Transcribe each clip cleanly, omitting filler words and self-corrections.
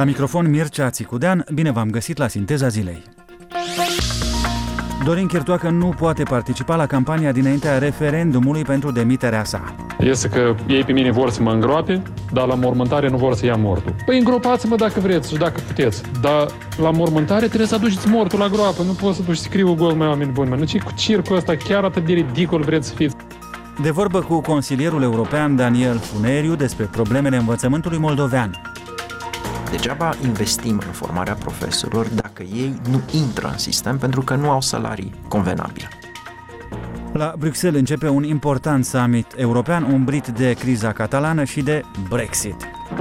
La microfon Mircea Țicudean, bine v-am găsit la Sinteza Zilei. Dorin Chirtoacă nu poate participa la campania dinaintea referendumului pentru demiterea sa. Este că ei pe mine vor să mă îngroape, dar la mormântare nu vor să ia mortul. Păi îngropați-mă dacă vreți și dacă puteți, dar la mormântare trebuie să aduceți mortul la groapă, nu poți să duci scriu gol, mai oameni buni. Nu ce cu circul ăsta, chiar atât de ridicol vreți să fiți. De vorbă cu consilierul european Daniel Funeriu despre problemele învățământului moldovean. Degeaba investim în formarea profesorilor dacă ei nu intră în sistem pentru că nu au salarii convenabile. La Bruxelles începe un important summit european umbrit de criza catalană și de Brexit.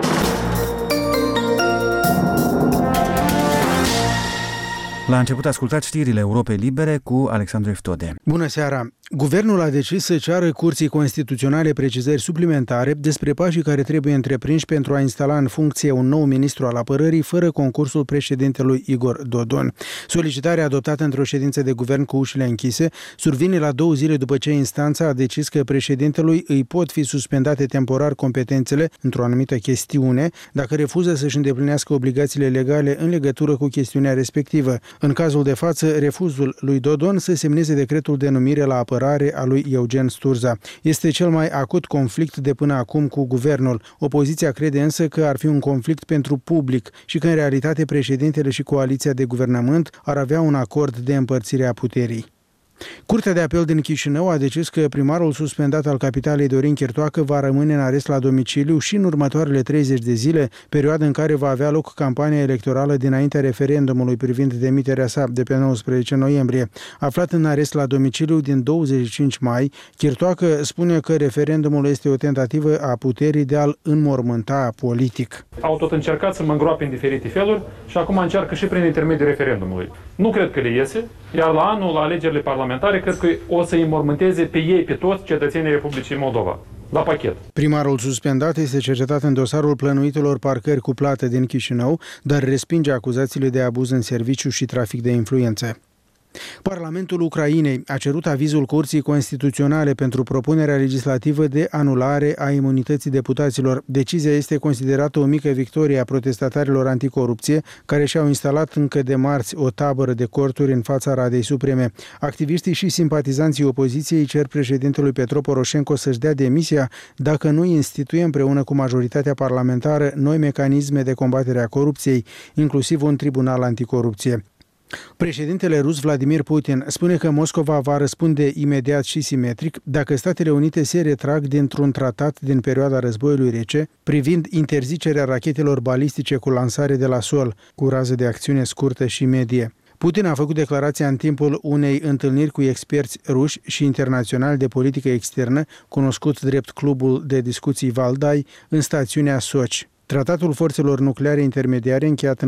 La început ascultați știrile Europei Libere cu Alexandru Eftode. Bună seara! Guvernul a decis să ceară Curții Constituționale precizări suplimentare despre pașii care trebuie întreprinși pentru a instala în funcție un nou ministru al apărării fără concursul președintelui Igor Dodon. Solicitarea adoptată într-o ședință de guvern cu ușile închise survine la 2 zile după ce instanța a decis că președintelui îi pot fi suspendate temporar competențele într-o anumită chestiune dacă refuză să-și îndeplinească obligațiile legale în legătură cu chestiunea respectivă. În cazul de față, refuzul lui Dodon să semneze decretul de numire la apărare a lui Eugen Sturza. Este cel mai acut conflict de până acum cu guvernul. Opoziția crede însă că ar fi un conflict pentru public și că în realitate președintele și coaliția de guvernământ ar avea un acord de împărțire a puterii. Curtea de apel din Chișinău a decis că primarul suspendat al capitalei Dorin Chirtoacă va rămâne în arest la domiciliu și în următoarele 30 de zile, perioadă în care va avea loc campania electorală dinaintea referendumului privind demiterea sa de pe 19 noiembrie. Aflat în arest la domiciliu din 25 mai, Chirtoacă spune că referendumul este o tentativă a puterii de a-l înmormânta politic. Au tot încercat să mă îngroape în diferite feluri și acum încearcă și prin intermediul referendumului. Nu cred că le iese, iar la anul, la alegerile parlamentare, cred că o să îi înmormânteze pe ei, pe toți cetățenii Republicii Moldova. La pachet. Primarul suspendat este cercetat în dosarul plănuitelor parcări cu plată din Chișinău, dar respinge acuzațiile de abuz în serviciu și trafic de influențe. Parlamentul Ucrainei a cerut avizul Curții Constituționale pentru propunerea legislativă de anulare a imunității deputaților. Decizia este considerată o mică victorie a protestatarilor anticorupție, care și-au instalat încă de marți o tabără de corturi în fața Radei Supreme. Activiștii și simpatizanții opoziției cer președintelui Petro Poroșenko să-și dea demisia dacă nu instituie împreună cu majoritatea parlamentară noi mecanisme de combatere a corupției, inclusiv un tribunal anticorupție. Președintele rus Vladimir Putin spune că Moscova va răspunde imediat și simetric dacă Statele Unite se retrag dintr-un tratat din perioada războiului rece privind interzicerea rachetelor balistice cu lansare de la sol, cu rază de acțiune scurtă și medie. Putin a făcut declarația în timpul unei întâlniri cu experți ruși și internaționali de politică externă, cunoscut drept Clubul de Discuții Valdai, în stațiunea Sochi. Tratatul forțelor nucleare intermediare, încheiat în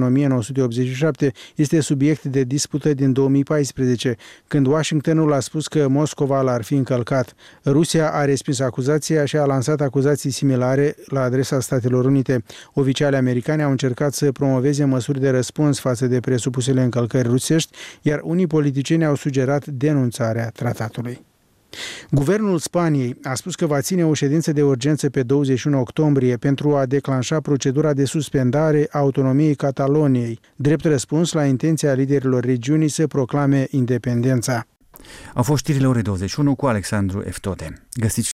1987, este subiect de dispută din 2014, când Washingtonul a spus că Moscova l-ar fi încălcat. Rusia a respins acuzația și a lansat acuzații similare la adresa Statelor Unite. Oficialii americani au încercat să promoveze măsuri de răspuns față de presupusele încălcări rusești, iar unii politicieni au sugerat denunțarea tratatului. Guvernul Spaniei a spus că va ține o ședință de urgență pe 21 octombrie pentru a declanșa procedura de suspendare a autonomiei Cataloniei, drept răspuns la intenția liderilor regiunii să proclame independența. Au fost știrile orei 21 cu Alexandru Eftode. Găsiți